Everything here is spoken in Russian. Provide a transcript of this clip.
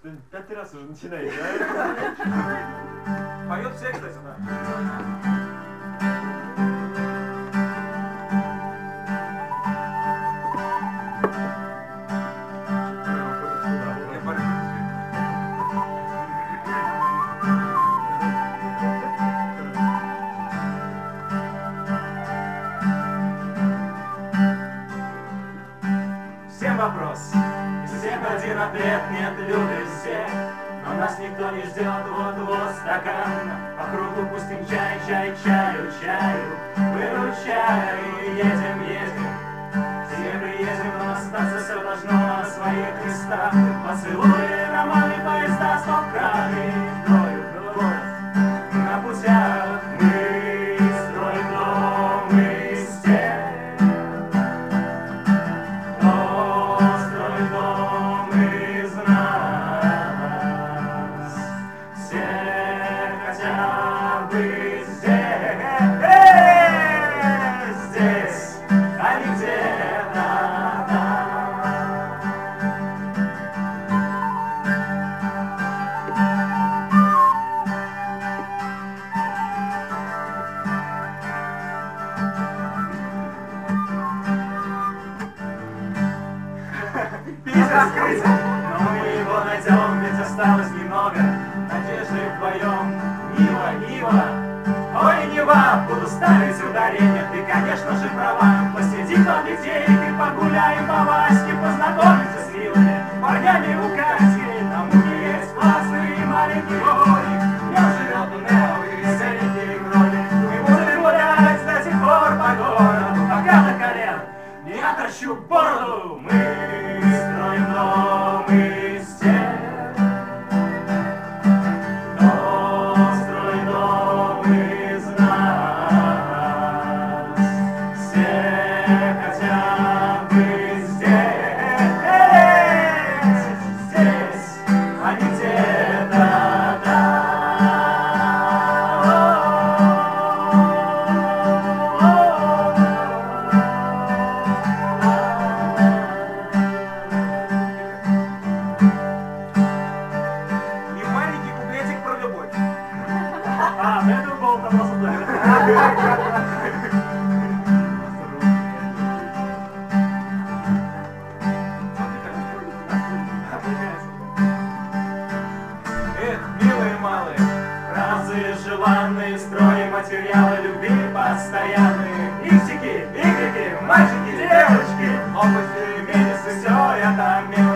Пятый раз уже начинает, да? Поет все, кстати, да. Всем вопрос, и всех один ответ, нет, любят все. Но нас никто не ждет, вот-вот стакан. По кругу пустим чай, чай, чаю, чаю. Выручай, едем, едем. Все приедем, но остаться все должно на своих местах. Поцелуи, романы, поезда, стоп-краны. Вдоль, вдоль, на путях мы строим дом из стен. Скрыть, но мы его найдем, ведь осталось немного надежды вдвоем. Нива, Нива, ой, Нива, буду ставить ударение. Ты, конечно же, права. Посидим под литейкой, погуляем по Ваське, познакомимся с милыми парнями у Катьки. Там у нее есть классный маленький домик, в нем живет Нео и веселенький кролик. Мы будем гулять до сих пор по городу, пока до колен не отращу бороду. Мы строим дом из стен. Строим дом из нас. Все хотят быть здесь, здесь, а не где-то там. Это был вопрос Эх, милые малые, фразы желанные, строи, материалы любви постоянные. Иксики, игреки, мальчики, девочки, опыты, минусы, все это мило.